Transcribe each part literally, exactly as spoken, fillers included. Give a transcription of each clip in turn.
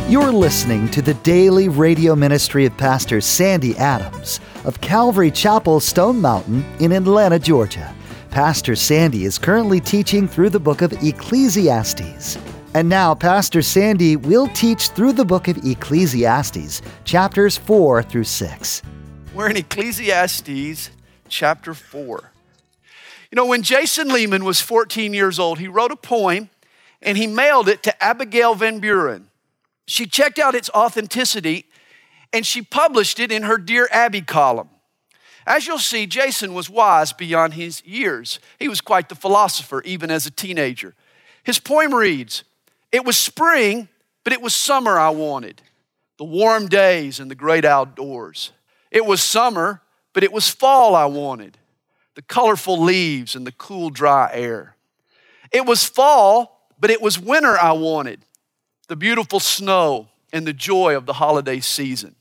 You're listening to the daily radio ministry of Pastor Sandy Adams of Calvary Chapel, Stone Mountain in Atlanta, Georgia. Pastor Sandy is currently teaching through the book of Ecclesiastes. And now Pastor Sandy will teach through the book of Ecclesiastes, chapters four through six. We're in Ecclesiastes chapter four. You know, when Jason Lehman was fourteen years old, he wrote a poem and he mailed it to Abigail Van Buren. She checked out its authenticity and she published it in her Dear Abby column. As you'll see, Jason was wise beyond his years. He was quite the philosopher, even as a teenager. His poem reads, "It was spring, but it was summer I wanted, the warm days and the great outdoors. It was summer, but it was fall I wanted, the colorful leaves and the cool, dry air. It was fall, but it was winter I wanted, the beautiful snow and the joy of the holiday season.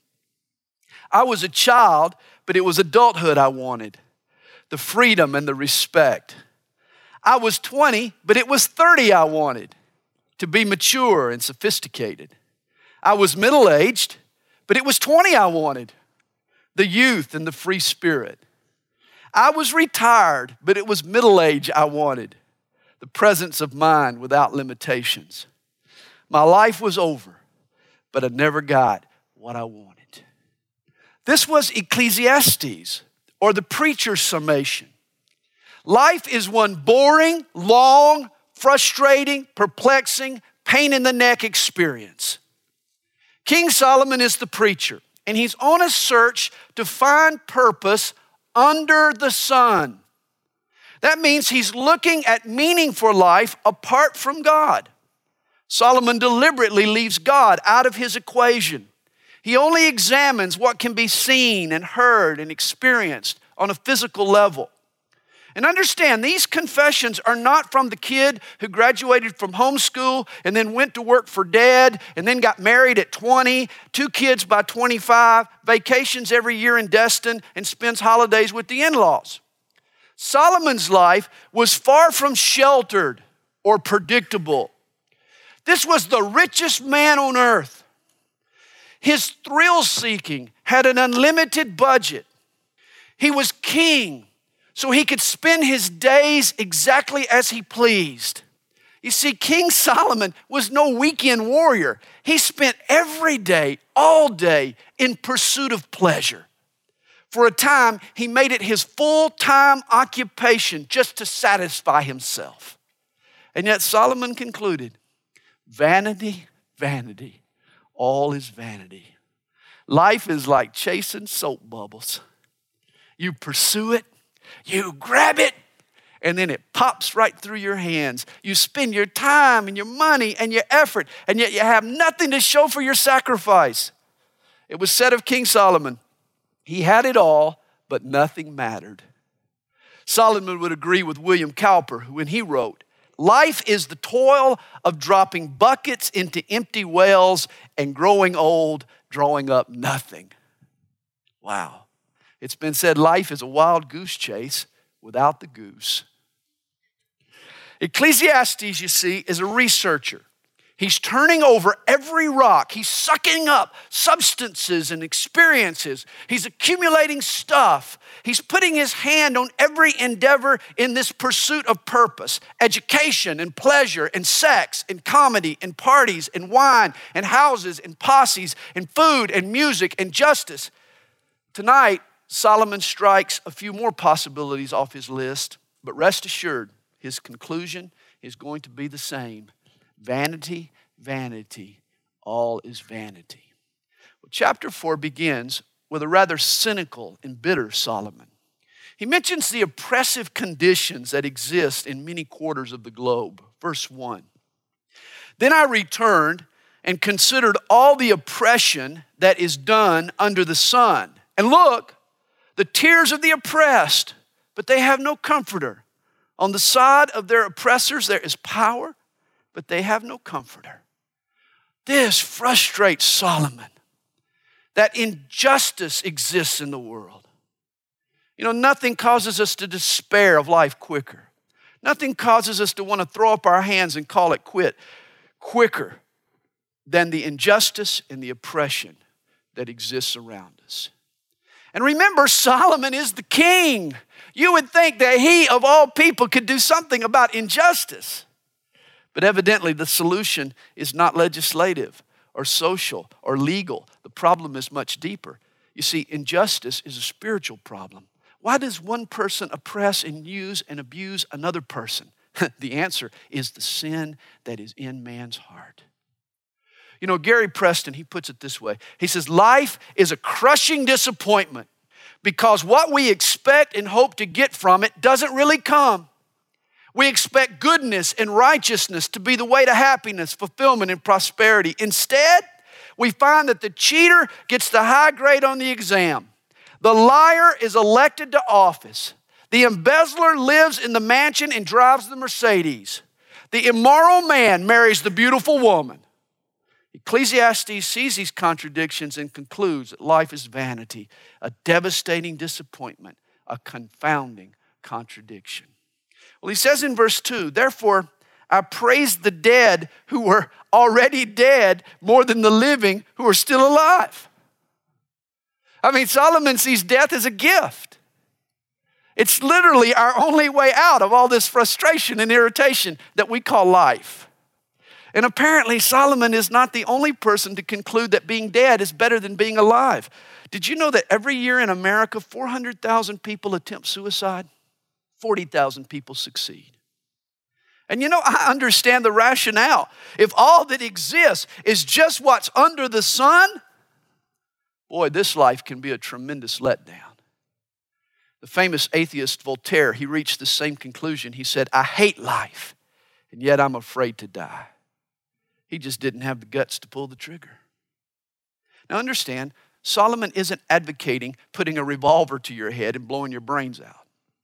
I was a child, but it was adulthood I wanted, the freedom and the respect. I was twenty, but it was thirty I wanted, to be mature and sophisticated. I was middle-aged, but it was twenty I wanted, the youth and the free spirit. I was retired, but it was middle age I wanted, the presence of mind without limitations. My life was over, but I never got what I wanted." This was Ecclesiastes, or the preacher's summation. Life is one boring, long, frustrating, perplexing, pain in the neck experience. King Solomon is the preacher, and he's on a search to find purpose under the sun. That means he's looking at meaning for life apart from God. Solomon deliberately leaves God out of his equation. He only examines what can be seen and heard and experienced on a physical level. And understand, these confessions are not from the kid who graduated from homeschool and then went to work for dad and then got married at twenty, two kids by twenty-five, vacations every year in Destin, and spends holidays with the in-laws. Solomon's life was far from sheltered or predictable. This was the richest man on earth. His thrill-seeking had an unlimited budget. He was king, so he could spend his days exactly as he pleased. You see, King Solomon was no weekend warrior. He spent every day, all day, in pursuit of pleasure. For a time, he made it his full-time occupation just to satisfy himself. And yet Solomon concluded, "Vanity, vanity, all is vanity. Life is like chasing soap bubbles. You pursue it, you grab it, and then it pops right through your hands. You spend your time and your money and your effort, and yet you have nothing to show for your sacrifice." It was said of King Solomon, he had it all, but nothing mattered. Solomon would agree with William Cowper when he wrote, "Life is the toil of dropping buckets into empty wells and growing old, drawing up nothing." Wow. It's been said life is a wild goose chase without the goose. Ecclesiastes, you see, is a researcher. He's turning over every rock. He's sucking up substances and experiences. He's accumulating stuff. He's putting his hand on every endeavor in this pursuit of purpose: education and pleasure and sex and comedy and parties and wine and houses and posses and food and music and justice. Tonight, Solomon strikes a few more possibilities off his list, but rest assured, his conclusion is going to be the same. Vanity, vanity, all is vanity. Well, chapter four begins with a rather cynical and bitter Solomon. He mentions the oppressive conditions that exist in many quarters of the globe. Verse one, "Then I returned and considered all the oppression that is done under the sun. And look, the tears of the oppressed, but they have no comforter. On the side of their oppressors there is power, but they have no comforter." This frustrates Solomon, that injustice exists in the world. You know, nothing causes us to despair of life quicker. Nothing causes us to want to throw up our hands and call it quit quicker than the injustice and the oppression that exists around us. And remember, Solomon is the king. You would think that he, of all people, could do something about injustice. But evidently, the solution is not legislative or social or legal. The problem is much deeper. You see, injustice is a spiritual problem. Why does one person oppress and use and abuse another person? The answer is the sin that is in man's heart. You know, Gary Preston, he puts it this way. He says, life is a crushing disappointment because what we expect and hope to get from it doesn't really come. We expect goodness and righteousness to be the way to happiness, fulfillment, and prosperity. Instead, we find that the cheater gets the high grade on the exam. The liar is elected to office. The embezzler lives in the mansion and drives the Mercedes. The immoral man marries the beautiful woman. Ecclesiastes sees these contradictions and concludes that life is vanity, a devastating disappointment, a confounding contradiction. Well, he says in verse two, therefore, I praise the dead who were already dead more than the living who are still alive. I mean, Solomon sees death as a gift. It's literally our only way out of all this frustration and irritation that we call life. And apparently, Solomon is not the only person to conclude that being dead is better than being alive. Did you know that every year in America, four hundred thousand people attempt suicide? forty thousand people succeed. And you know, I understand the rationale. If all that exists is just what's under the sun, boy, this life can be a tremendous letdown. The famous atheist Voltaire, he reached the same conclusion. He said, I hate life, and yet I'm afraid to die. He just didn't have the guts to pull the trigger. Now understand, Solomon isn't advocating putting a revolver to your head and blowing your brains out.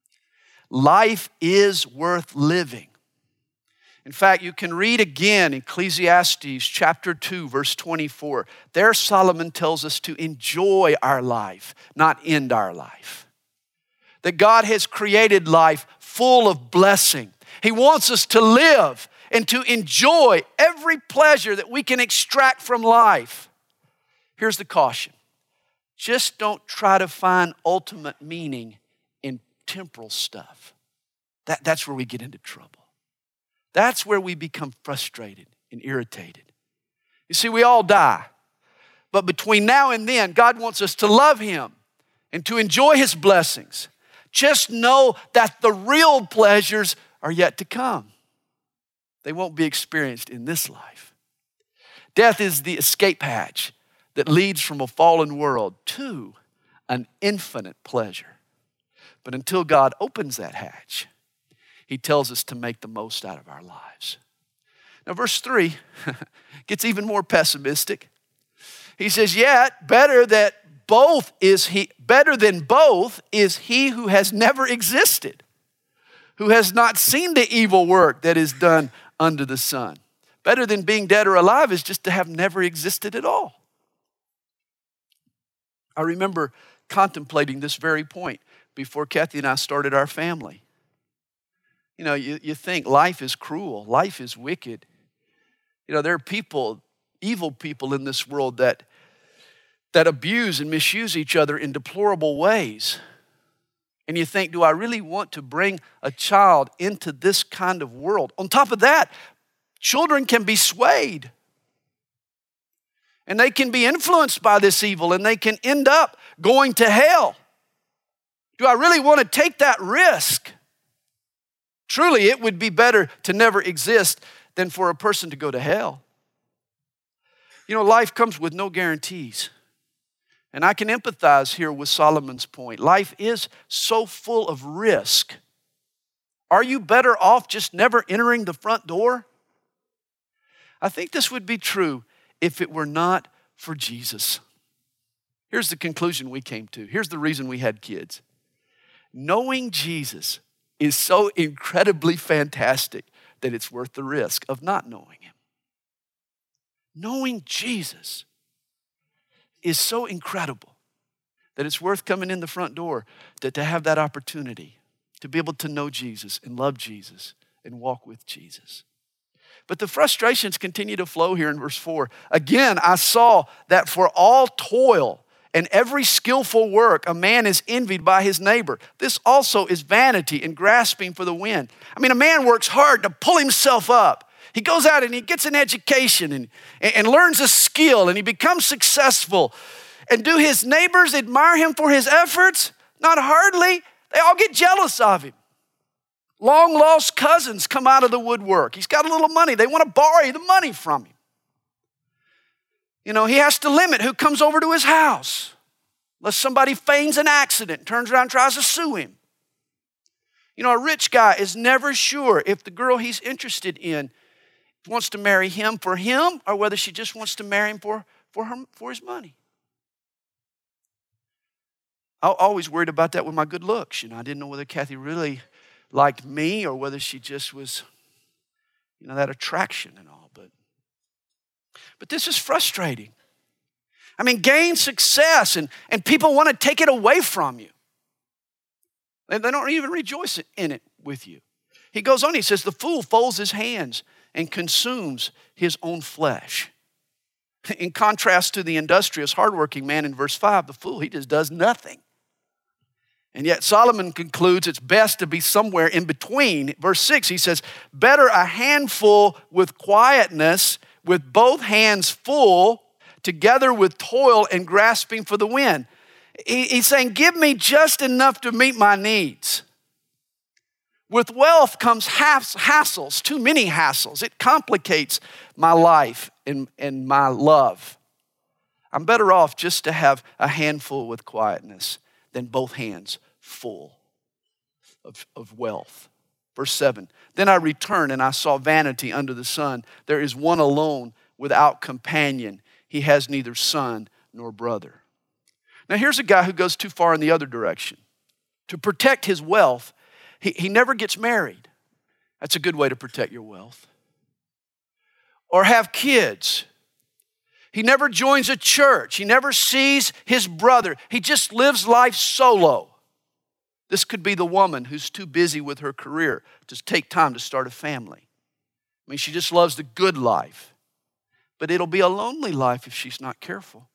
Life is worth living. In fact, you can read again Ecclesiastes chapter two, verse twenty-four. There Solomon tells us to enjoy our life, not end our life. That God has created life full of blessing. He wants us to live and to enjoy every pleasure that we can extract from life. Here's the caution. Just don't try to find ultimate meaning in temporal stuff. That, that's where we get into trouble. That's where we become frustrated and irritated. You see, we all die. But between now and then, God wants us to love Him and to enjoy His blessings. Just know that the real pleasures are yet to come. They won't be experienced in this life. Death is the escape hatch that leads from a fallen world to an infinite pleasure. But until God opens that hatch, He tells us to make the most out of our lives. Now, verse three gets even more pessimistic. He says, yet better that both is he, better than both is he who has never existed, who has not seen the evil work that is done under the sun. Better than being dead or alive is just to have never existed at all. I remember contemplating this very point before Kathy and I started our family. You know, you, you think life is cruel, life is wicked. You know, there are people, evil people in this world that, that abuse and misuse each other in deplorable ways. And you think, do I really want to bring a child into this kind of world? On top of that, children can be swayed. And they can be influenced by this evil and they can end up going to hell. Do I really want to take that risk? Truly, it would be better to never exist than for a person to go to hell. You know, life comes with no guarantees. And I can empathize here with Solomon's point. Life is so full of risk. Are you better off just never entering the front door? I think this would be true if it were not for Jesus. Here's the conclusion we came to. Here's the reason we had kids. Knowing Jesus is so incredibly fantastic that it's worth the risk of not knowing Him. Knowing Jesus is so incredible that it's worth coming in the front door to, to have that opportunity to be able to know Jesus and love Jesus and walk with Jesus. But the frustrations continue to flow here in verse four. Again, I saw that for all toil and every skillful work, a man is envied by his neighbor. This also is vanity and grasping for the wind. I mean, a man works hard to pull himself up. He goes out and he gets an education and, and learns a skill and he becomes successful. And do his neighbors admire him for his efforts? Not hardly. They all get jealous of him. Long lost cousins come out of the woodwork. He's got a little money. They want to borrow the money from him. You know, he has to limit who comes over to his house. Unless somebody feigns an accident, turns around and tries to sue him. You know, a rich guy is never sure if the girl he's interested in wants to marry him for him or whether she just wants to marry him for, for, her, for his money. I always worried about that with my good looks. You know, I didn't know whether Kathy really liked me or whether she just was, you know, that attraction and all. But, but this is frustrating. I mean, gain success and, and people want to take it away from you. They, they don't even rejoice in it with you. He goes on, he says, the fool folds his hands and consumes his own flesh. In contrast to the industrious, hardworking man in verse five, the fool, he just does nothing. And yet Solomon concludes it's best to be somewhere in between. Verse six, he says, better a handful with quietness, with both hands full, together with toil and grasping for the wind. He, he's saying, give me just enough to meet my needs. With wealth comes hassles, too many hassles. It complicates my life and, and my love. I'm better off just to have a handful with quietness than both hands full of, of wealth. Verse seven, then I returned and I saw vanity under the sun. There is one alone without companion. He has neither son nor brother. Now here's a guy who goes too far in the other direction. To protect his wealth, he, he never gets married. That's a good way to protect your wealth. Or have kids. He never joins a church. He never sees his brother. He just lives life solo. This could be the woman who's too busy with her career to take time to start a family. I mean, she just loves the good life. But it'll be a lonely life if she's not careful.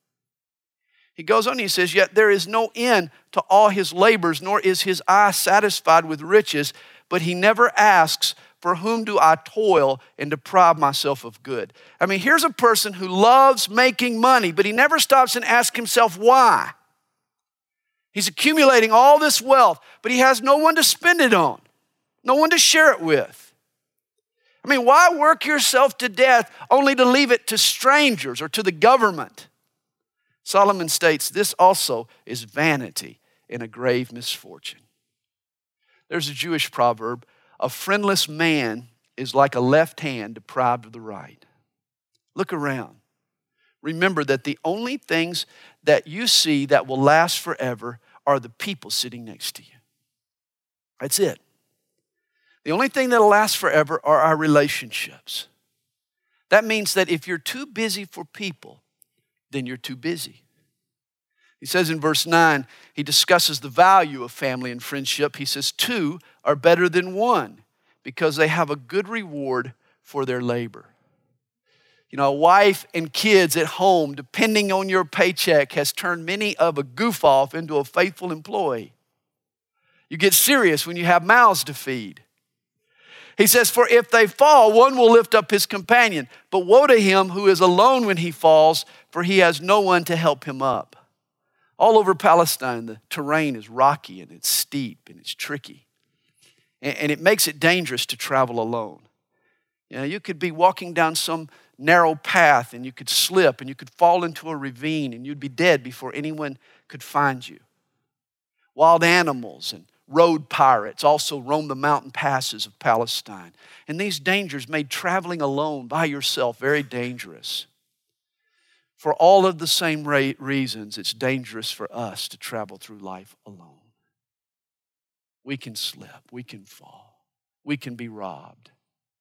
He goes on, he says, yet there is no end to all his labors, nor is his eye satisfied with riches, but he never asks, for whom do I toil and deprive myself of good? I mean, here's a person who loves making money, but he never stops and asks himself why. He's accumulating all this wealth, but he has no one to spend it on, no one to share it with. I mean, why work yourself to death only to leave it to strangers or to the government? Solomon states this also is vanity and a grave misfortune. There's a Jewish proverb, a friendless man is like a left hand deprived of the right. Look around. Remember that the only things that you see that will last forever are the people sitting next to you. That's it. The only thing that will last forever are our relationships. That means that if you're too busy for people, then you're too busy. He says in verse nine, he discusses the value of family and friendship. He says, two are better than one because they have a good reward for their labor. You know, a wife and kids at home, depending on your paycheck, has turned many of a goof off into a faithful employee. You get serious when you have mouths to feed. He says, for if they fall, one will lift up his companion. But woe to him who is alone when he falls, for he has no one to help him up. All over Palestine, the terrain is rocky and it's steep and it's tricky. And it makes it dangerous to travel alone. You know, you could be walking down some narrow path and you could slip and you could fall into a ravine and you'd be dead before anyone could find you. Wild animals and road pirates also roam the mountain passes of Palestine. And these dangers made traveling alone by yourself very dangerous. For all of the same reasons, it's dangerous for us to travel through life alone. We can slip, we can fall, we can be robbed.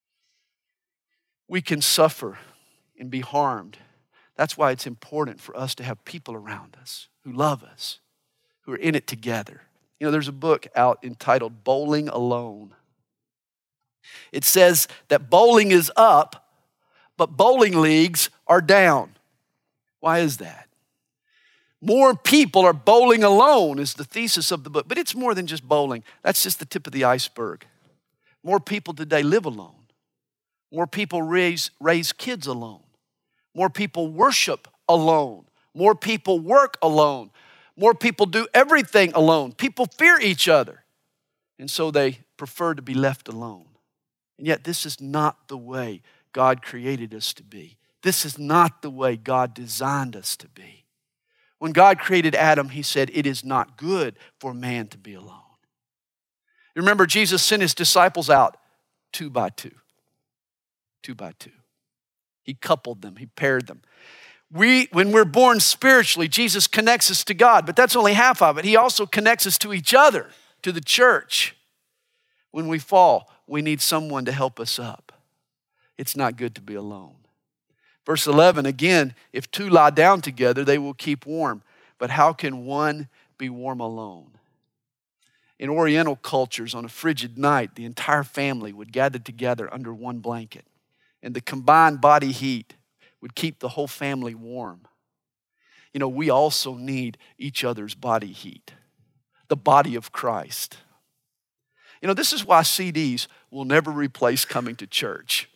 We can suffer and be harmed. That's why it's important for us to have people around us who love us, who are in it together. You know, there's a book out entitled Bowling Alone. It says that bowling is up, but bowling leagues are down. Why is that? More people are bowling alone is the thesis of the book, but it's more than just bowling. That's just the tip of the iceberg. More people today live alone. More people raise, raise kids alone. More people worship alone. More people work alone. More people do everything alone. People fear each other, and so they prefer to be left alone. And yet this is not the way God created us to be. This is not the way God designed us to be. When God created Adam, he said, it is not good for man to be alone. You remember, Jesus sent his disciples out two by two. Two by two. He coupled them. He paired them. We, when we're born spiritually, Jesus connects us to God, but that's only half of it. He also connects us to each other, to the church. When we fall, we need someone to help us up. It's not good to be alone. Verse eleven, again, if two lie down together, they will keep warm. But how can one be warm alone? In Oriental cultures, on a frigid night, the entire family would gather together under one blanket. And the combined body heat would keep the whole family warm. You know, we also need each other's body heat. The body of Christ. You know, this is why C Ds will never replace coming to church.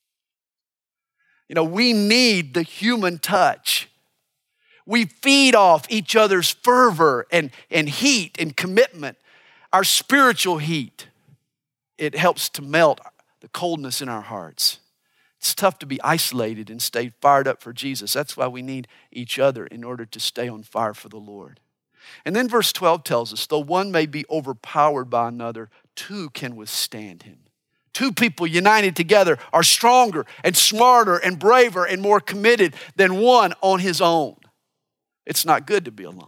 You know, we need the human touch. We feed off each other's fervor and, and heat and commitment. Our spiritual heat, it helps to melt the coldness in our hearts. It's tough to be isolated and stay fired up for Jesus. That's why we need each other in order to stay on fire for the Lord. And then verse twelve tells us, though one may be overpowered by another, two can withstand him. Two people united together are stronger and smarter and braver and more committed than one on his own. It's not good to be alone.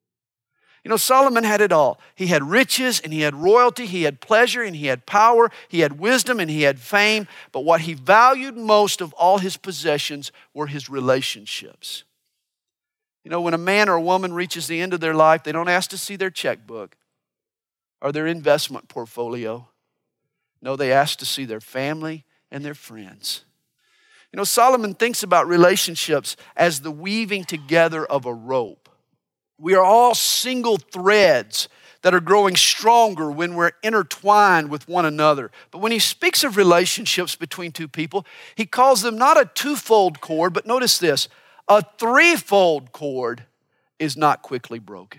You know, Solomon had it all. He had riches and he had royalty, he had pleasure and he had power, he had wisdom and he had fame. But what he valued most of all his possessions were his relationships. You know, when a man or a woman reaches the end of their life, they don't ask to see their checkbook or their investment portfolio. No, they ask to see their family and their friends. You know, Solomon thinks about relationships as the weaving together of a rope. We are all single threads that are growing stronger when we're intertwined with one another. But when he speaks of relationships between two people, he calls them not a twofold cord, but notice this, a threefold cord is not quickly broken.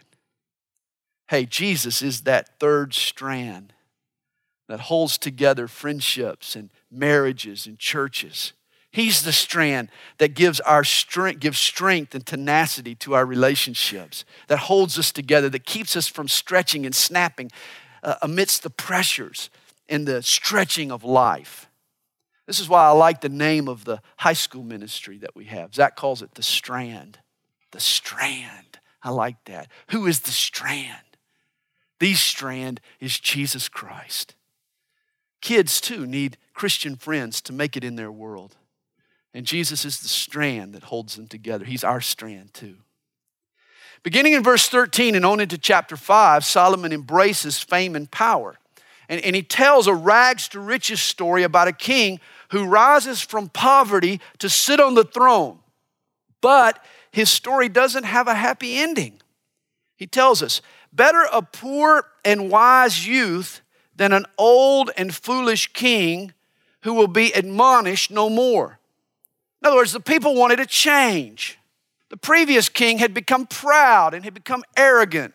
Hey, Jesus is that third strand that holds together friendships and marriages and churches. He's the strand that gives our strength, gives strength and tenacity to our relationships, that holds us together, that keeps us from stretching and snapping uh, amidst the pressures and the stretching of life. This is why I like the name of the high school ministry that we have. Zach calls it the Strand. The Strand. I like that. Who is the Strand? The Strand is Jesus Christ. Kids, too, need Christian friends to make it in their world. And Jesus is the strand that holds them together. He's our strand, too. Beginning in verse thirteen and on into chapter five, Solomon embraces fame and power. And, and he tells a rags to riches story about a king who rises from poverty to sit on the throne. But his story doesn't have a happy ending. He tells us, better a poor and wise youth than an old and foolish king who will be admonished no more. In other words, the people wanted a change. The previous king had become proud and had become arrogant.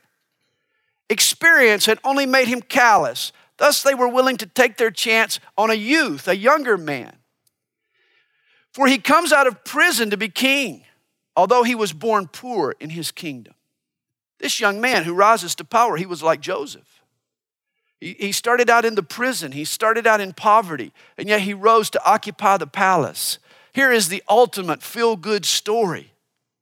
Experience had only made him callous. Thus, they were willing to take their chance on a youth, a younger man. For he comes out of prison to be king, although he was born poor in his kingdom. This young man who rises to power, he was like Joseph. He started out in the prison. He started out in poverty, and yet he rose to occupy the palace. Here is the ultimate feel-good story.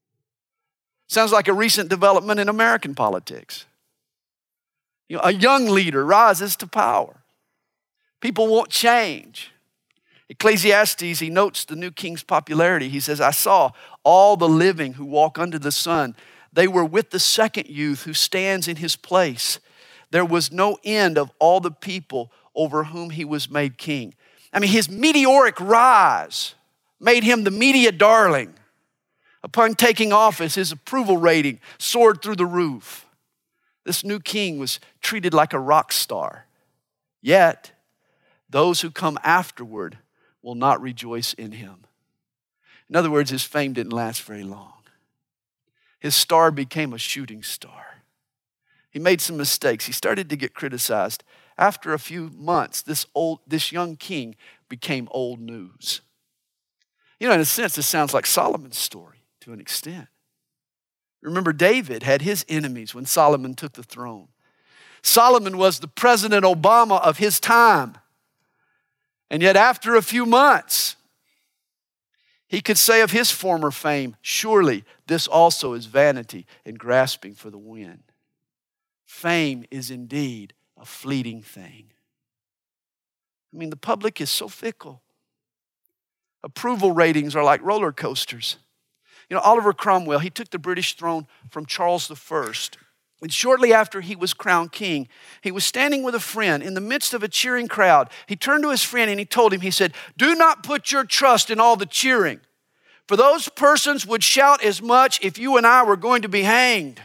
Sounds like a recent development in American politics. You know, a young leader rises to power. People want change. Ecclesiastes, he notes the new king's popularity. He says, I saw all the living who walk under the sun. They were with the second youth who stands in his place. There was no end of all the people over whom he was made king. I mean, his meteoric rise made him the media darling. Upon taking office, his approval rating soared through the roof. This new king was treated like a rock star. Yet, those who come afterward will not rejoice in him. In other words, his fame didn't last very long. His star became a shooting star. He made some mistakes. He started to get criticized. After a few months, this old, this young king became old news. You know, in a sense, this sounds like Solomon's story to an extent. Remember, David had his enemies when Solomon took the throne. Solomon was the President Obama of his time. And yet after a few months, he could say of his former fame, surely this also is vanity and grasping for the wind. Fame is indeed a fleeting thing. I mean, the public is so fickle. Approval ratings are like roller coasters. You know, Oliver Cromwell, he took the British throne from Charles the First. And shortly after he was crowned king, he was standing with a friend in the midst of a cheering crowd. He turned to his friend and he told him, he said, do not put your trust in all the cheering, for those persons would shout as much if you and I were going to be hanged.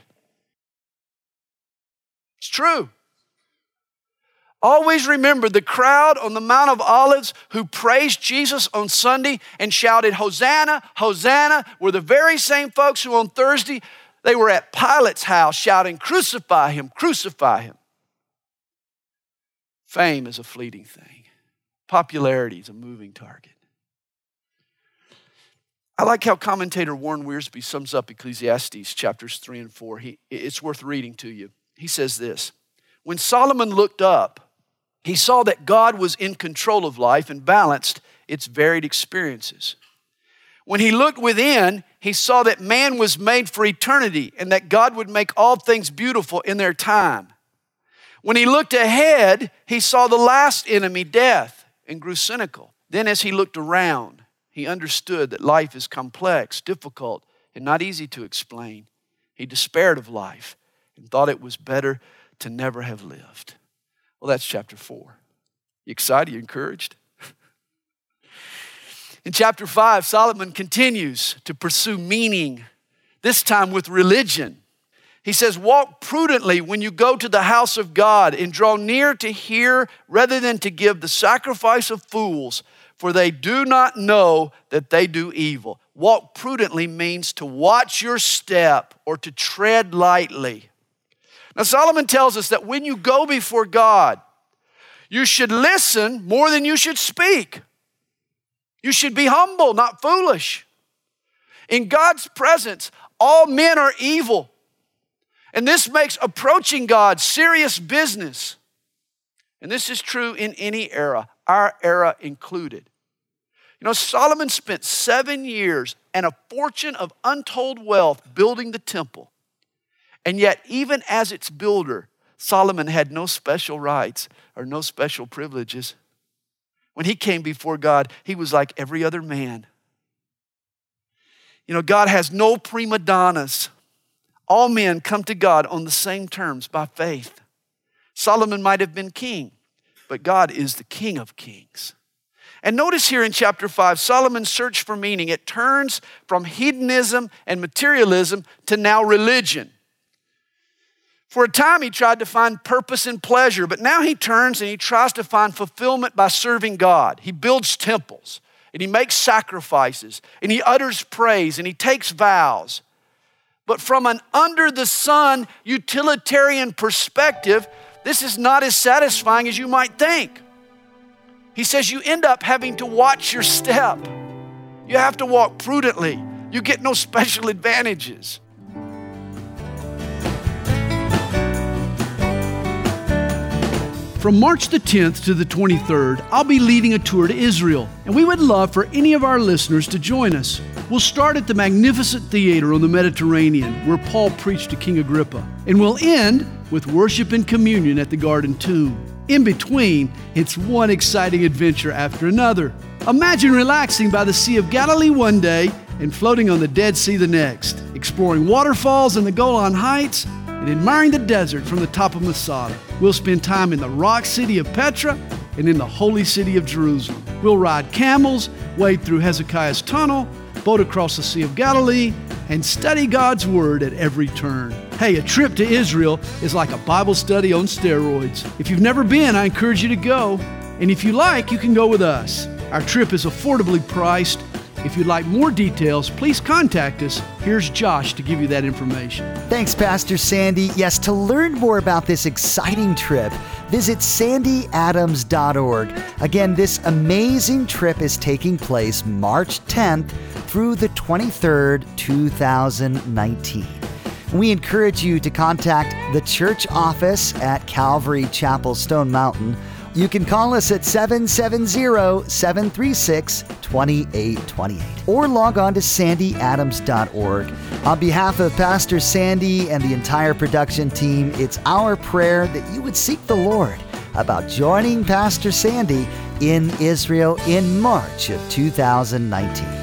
It's true. Always remember the crowd on the Mount of Olives who praised Jesus on Sunday and shouted, Hosanna, Hosanna, were the very same folks who on Thursday, they were at Pilate's house shouting, crucify him, crucify him. Fame is a fleeting thing. Popularity is a moving target. I like how commentator Warren Wiersbe sums up Ecclesiastes chapters three and four. He, it's worth reading to you. He says this, when Solomon looked up, he saw that God was in control of life and balanced its varied experiences. When he looked within, he saw that man was made for eternity and that God would make all things beautiful in their time. When he looked ahead, he saw the last enemy, death, and grew cynical. Then as he looked around, he understood that life is complex, difficult, and not easy to explain. He despaired of life and thought it was better to never have lived. Well, that's chapter four. You excited? You encouraged? In chapter five, Solomon continues to pursue meaning, this time with religion. He says, walk prudently when you go to the house of God and draw near to hear rather than to give the sacrifice of fools, for they do not know that they do evil. Walk prudently means to watch your step or to tread lightly. Now, Solomon tells us that when you go before God, you should listen more than you should speak. You should be humble, not foolish. In God's presence, all men are evil. And this makes approaching God serious business. And this is true in any era, our era included. You know, Solomon spent seven years and a fortune of untold wealth building the temple. And yet, even as its builder, Solomon had no special rights or no special privileges. When he came before God, he was like every other man. You know, God has no prima donnas. All men come to God on the same terms by faith. Solomon might have been king, but God is the King of kings. And notice here in chapter five, Solomon's search for meaning, it turns from hedonism and materialism to now religion. For a time, he tried to find purpose and pleasure, but now he turns and he tries to find fulfillment by serving God. He builds temples, and he makes sacrifices, and he utters praise, and he takes vows. But from an under-the-sun utilitarian perspective, this is not as satisfying as you might think. He says you end up having to watch your step. You have to walk prudently. You get no special advantages. From March the tenth to the twenty-third, I'll be leading a tour to Israel, and we would love for any of our listeners to join us. We'll start at the magnificent theater on the Mediterranean, where Paul preached to King Agrippa, and we'll end with worship and communion at the Garden Tomb. In between, it's one exciting adventure after another. Imagine relaxing by the Sea of Galilee one day and floating on the Dead Sea the next, exploring waterfalls in the Golan Heights, and admiring the desert from the top of Masada. We'll spend time in the rock city of Petra and in the holy city of Jerusalem. We'll ride camels, wade through Hezekiah's tunnel, boat across the Sea of Galilee, and study God's Word at every turn. Hey, a trip to Israel is like a Bible study on steroids. If you've never been, I encourage you to go. And if you like, you can go with us. Our trip is affordably priced. If you'd like more details, please contact us. Here's Josh to give you that information. Thanks, Pastor Sandy. Yes, to learn more about this exciting trip, visit sandy adams dot org. Again, this amazing trip is taking place March tenth through the twenty-third, two thousand nineteen. We encourage you to contact the church office at Calvary Chapel Stone Mountain. You can call us at seven seven zero, seven three six, two eight two eight or log on to sandy adams dot org. On behalf of Pastor Sandy and the entire production team, it's our prayer that you would seek the Lord about joining Pastor Sandy in Israel in March of two thousand nineteen.